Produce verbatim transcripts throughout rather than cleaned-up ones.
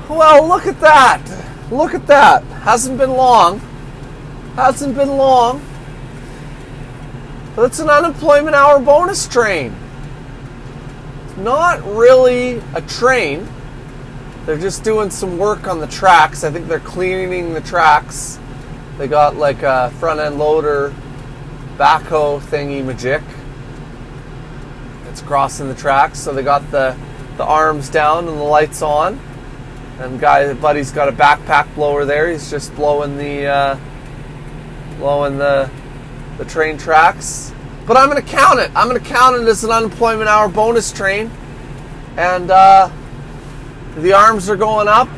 Well, look at that. Look at that. Hasn't been long. Hasn't been long. But it's an unemployment hour bonus train. It's not really a train. They're just doing some work on the tracks. I think they're cleaning the tracks. They got like a front end loader backhoe thingy majig. It's crossing the tracks, so they got the, the arms down and the lights on. And guy, buddy's got a backpack blower there. He's just blowing the uh, blowing the the train tracks. But I'm going to count it. I'm going to count it as an unemployment hour bonus train. And uh, the arms are going up.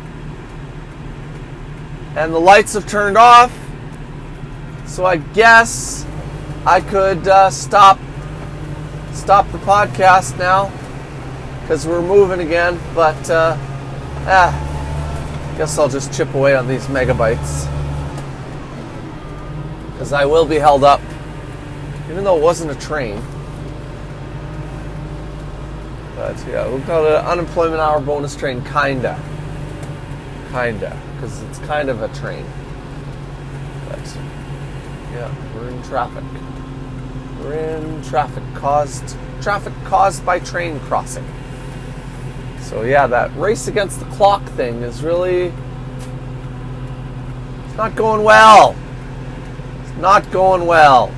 And the lights have turned off. So I guess I could uh, stop stop the podcast now. Because we're moving again. But, uh, ah, guess I'll just chip away on these megabytes. Because I will be held up. Even though it wasn't a train. But yeah, we'll call it an unemployment hour bonus train, kinda. Kinda. Because it's kind of a train. But yeah, we're in traffic. We're in traffic caused traffic caused by train crossing. So yeah, that race against the clock thing is really it's not going well. It's not going well.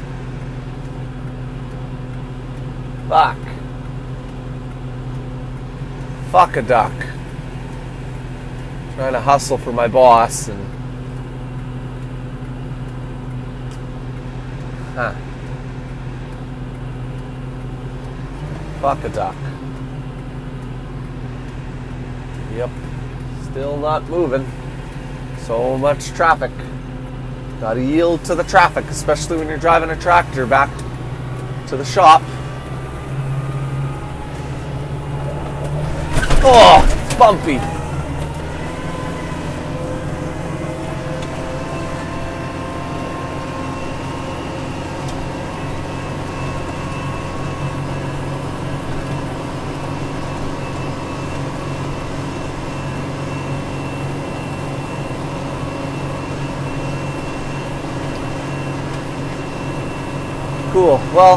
Fuck. Fuck a duck. Trying to hustle for my boss and huh. Fuck a duck. Yep. Still not moving. So much traffic. Gotta yield to the traffic, especially when you're driving a tractor back to the shop. Oh, it's bumpy. Cool. Well,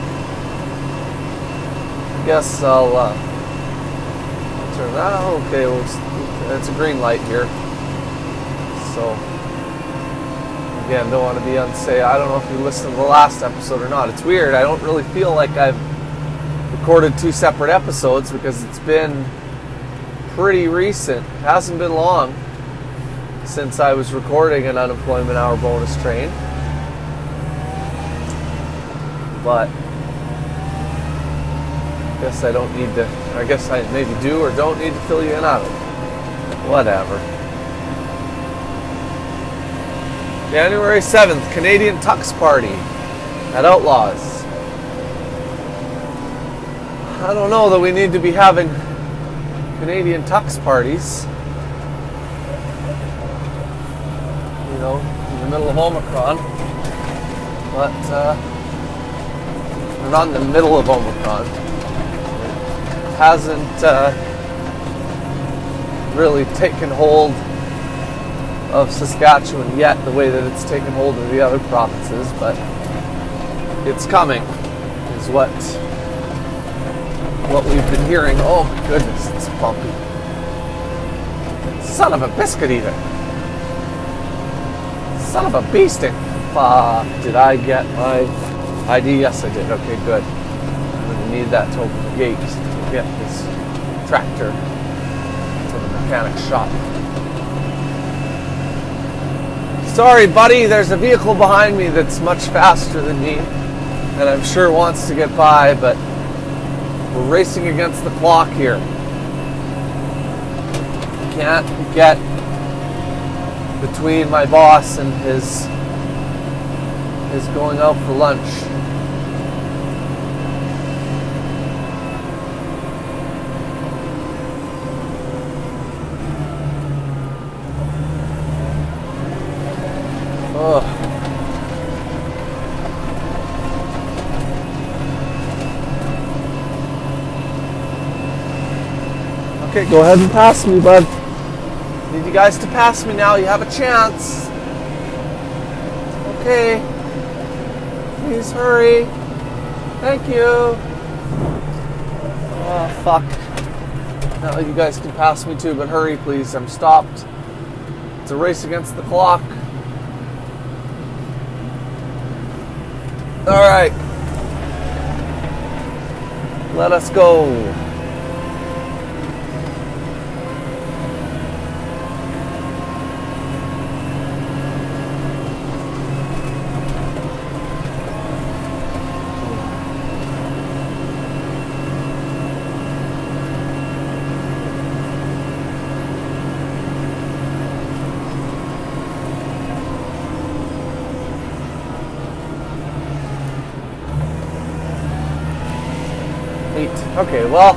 I guess I'll uh, turn that. Oh, okay, well, it's, it's a green light here. So, again, don't want to be unsafe. I don't know if you listened to the last episode or not. It's weird. I don't really feel like I've recorded two separate episodes because it's been pretty recent. It hasn't been long since I was recording an unemployment hour bonus train. But I guess I don't need to, I guess I maybe do or don't need to fill you in on it. Whatever. January seventh, Canadian Tux Party at Outlaws. I don't know that we need to be having Canadian Tux parties. You know, in the middle of Omicron. But, uh, we're not in the middle of Omicron. It hasn't uh, really taken hold of Saskatchewan yet the way that it's taken hold of the other provinces, but it's coming, is what what we've been hearing. Oh my goodness, it's bumpy. Son of a biscuit eater. Son of a beasting. Fuck, did I get my I D? Yes, I did. Okay, good. I'm going to need that to open the gate to get this tractor to the mechanic shop. Sorry, buddy, there's a vehicle behind me that's much faster than me, and I'm sure wants to get by, but we're racing against the clock here. Can't get between my boss and his his going out for lunch. Oh. Okay, go ahead and pass me, bud. Need you guys to pass me now. You have a chance. Okay. Please hurry. Thank you. Oh, fuck. Now you guys can pass me too, but hurry, please. I'm stopped. It's a race against the clock. All right. Let us go. Okay, well,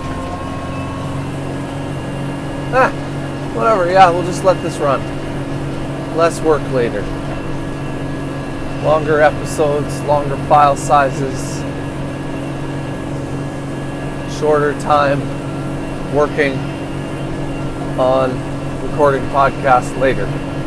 ah, whatever, yeah, we'll just let this run. Less work later. Longer episodes, longer file sizes, shorter time working on recording podcasts later.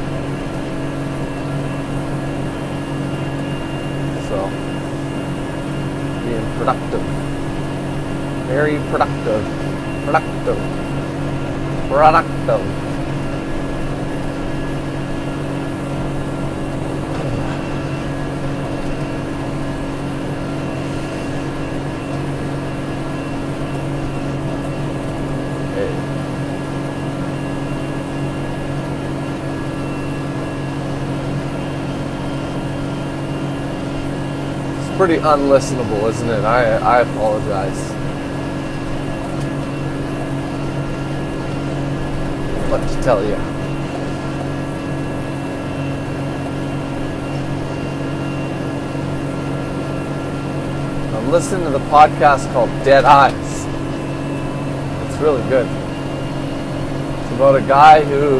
So, being productive. Very productive. Productive. Productive. Okay. It's pretty unlistenable, isn't it? I I apologize. What to tell you. I'm listening to the podcast called Dead Eyes. It's really good. It's about a guy who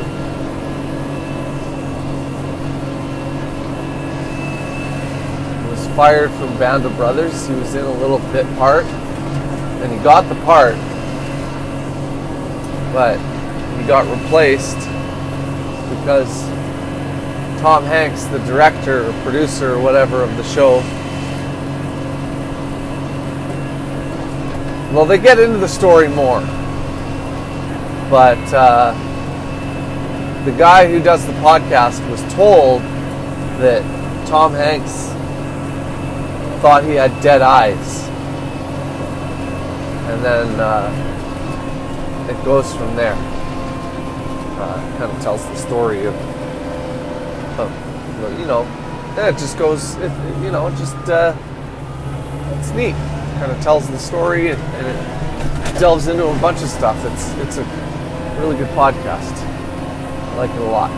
was fired from Band of Brothers. He was in a little bit part, and he got the part, but he got replaced because Tom Hanks, the director or producer or whatever of the show, well, they get into the story more, but uh, the guy who does the podcast was told that Tom Hanks thought he had dead eyes, and then uh, it goes from there. Uh, kind of tells the story of, of you know, and it just goes, it, you know, it just, uh, it's neat. It kind of tells the story, and, and it delves into a bunch of stuff. It's it's a really good podcast. I like it a lot.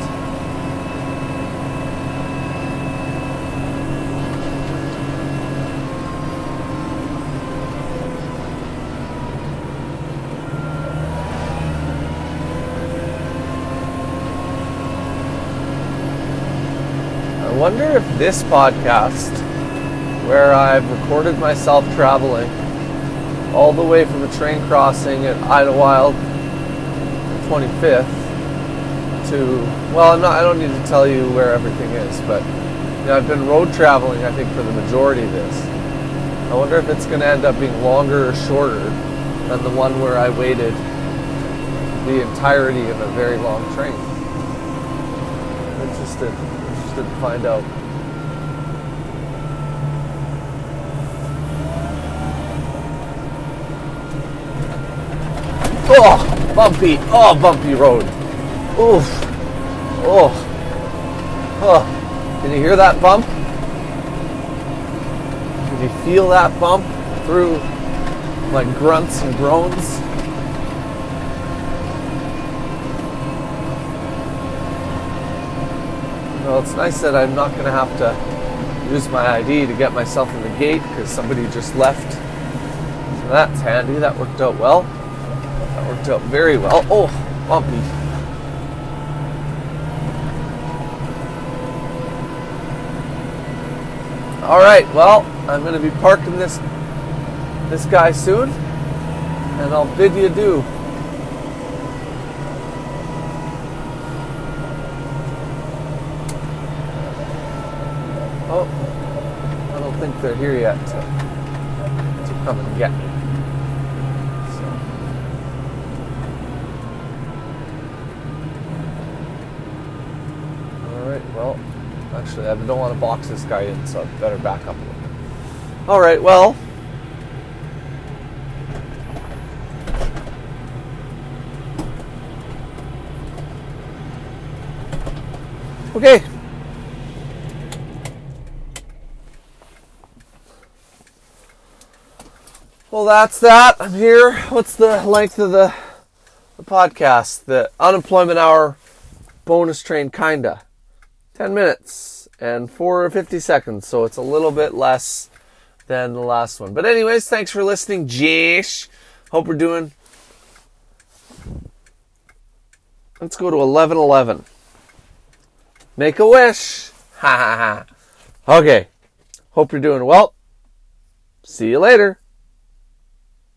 I wonder if this podcast, where I've recorded myself traveling all the way from the train crossing at Idlewild, twenty-fifth, to, well, I'm not, I don't need to tell you where everything is, but you know, I've been road traveling, I think, for the majority of this. I wonder if it's going to end up being longer or shorter than the one where I waited the entirety of a very long train. I'm interested. To find out. Oh, bumpy. Oh, bumpy road. Oof. Oh. Oh. Can you hear that bump? Can you feel that bump through my grunts and groans? Well, it's nice that I'm not going to have to use my I D to get myself in the gate because somebody just left. So that's handy. That worked out well. That worked out very well. Oh, bumpy. All right, well, I'm going to be parking this this guy soon, and I'll bid you adieu. they're here yet to, to come and get me. So. Alright, well, actually I don't want to box this guy in, so I better back up a little bit. Alright, well. Okay. Well, that's that. I'm here. What's the length of the, the podcast? The unemployment hour bonus train, kinda. ten minutes and four fifty seconds, so it's a little bit less than the last one. But anyways, thanks for listening, Jish. Hope we're doing... Let's go to eleven eleven. Make a wish. Ha ha ha. Okay. Hope you're doing well. See you later.